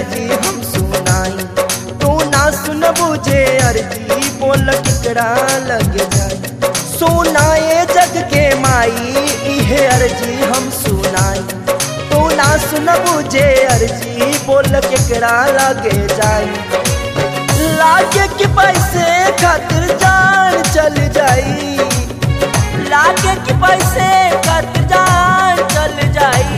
अर्जी हम सुनाई, तू ना सुन बुझे अर्जी बोल केकरा लग जाई। सुनाए जग के माई इहे अर्जी हम सुनाई, तू ना सुन बुझे अर्जी बोल केकरा लगे जाई। लागे कि पैसे खातिर जान चल जाई, लागे कि पैसे खातिर जान चल जाई।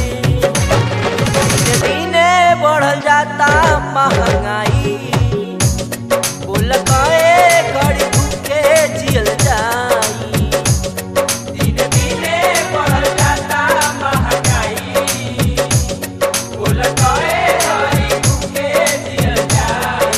दिने बढ़ल जाता महंगाई, बोल कए घड़ी भूखे जियल जाई। दिने दिने बढ़ल जाता महंगाई, बोल कए घड़ी भूखे जियल जाई।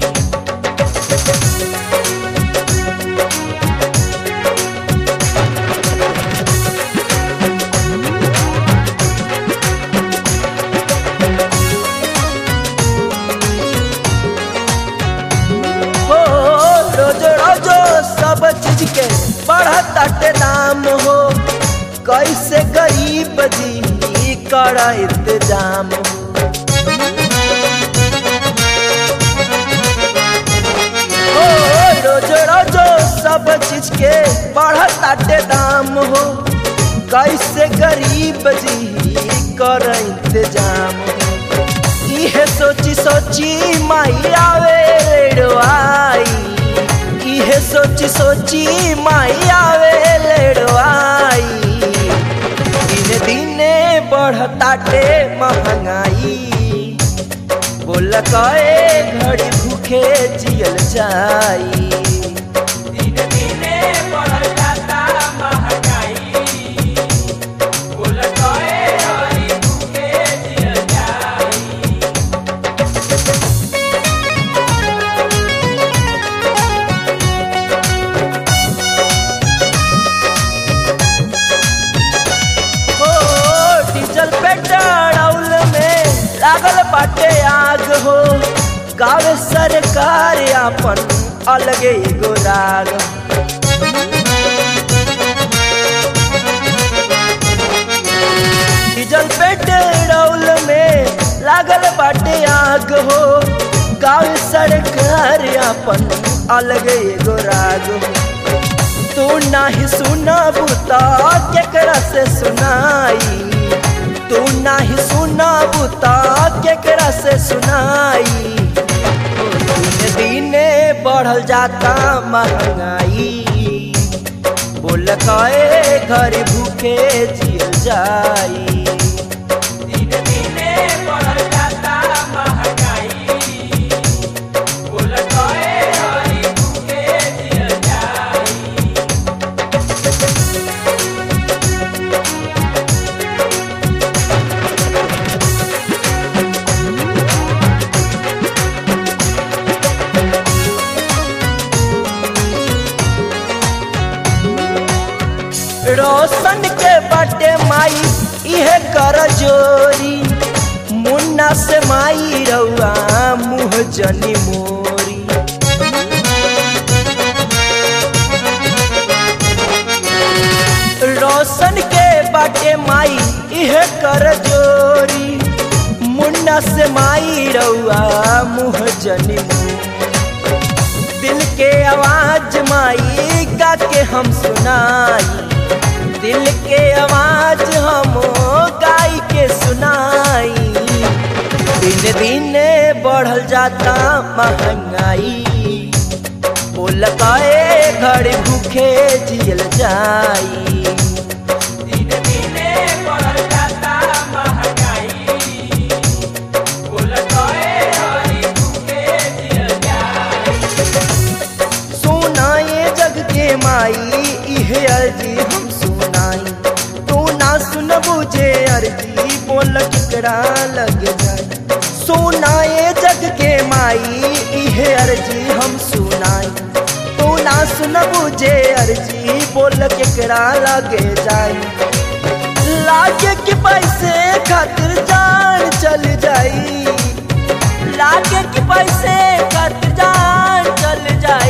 सब चीज के बढ़ता दाम हो, कैसे गरीब जी कर इंतजाम हो। रोज रोज सब चीज के बढ़ता दाम हो, कैसे गरीब जी कर इंतजाम हो। इहे सोची सोची माई आवे रोआई, इहे सोची सोची माई आवे लड़वाई। दिने दिने बढ़ताटे महंगाई, बोल कए घड़ी भूखे जियल जाई। दिने दिने बढ़ जाता महंगाई, बोल कए घड़ी भूखे जियल जाई। पेट्रोल में लागल बाटे आग हो, गावे सरकार अपन अलगे एगो राग। डीजल पेट्रोल में लागल बाटे आग हो, गावे सरकार अपन अलगे एगो राग हो। तू नाही सुनबू त केकरा से सुनाई, तू नाही सुनबू त केकरा से सुनाई। दिने दिने बढ़ल जाता महंगाई, बोल कए घर भूखे जियल जाई। दिने दिने बढ़ल जाता महंगाई, बोल कए घर भूखे जियल जाई। रोशन के बटे माई इहे कर जोरी, मुन्ना से माई रउआ मुँह जनी मोरी। रोशन के बटे माई इहे कर जोरी, मुन्ना से माई रउआ मुँह जनी मोरी। दिल के आवाज माई गा के हम सुनाई, दिल के आवाज हम गाई के सुनाई। दिन दिन बढ़ल जाता महंगाई, बोल कए घड़ी भूखे जियल जाई। दिन दिन बढ़ल जाता महंगाई, बोल कए घड़ी भूखे जियल जाई। सुनाए जग के माई इहे अर्जी हम सुनाई, तू ना सुन बुझे अर्जी बोल केकरा लग जाई। सुनाए जग के माई इहे अर्जी हम सुनाई, तू ना सुन बुझे अर्जी बोल केकरा लगे जाई। लागे कि पैसे खातिर जान चल जाई, लागे कि पैसे खातिर जान चल जाई।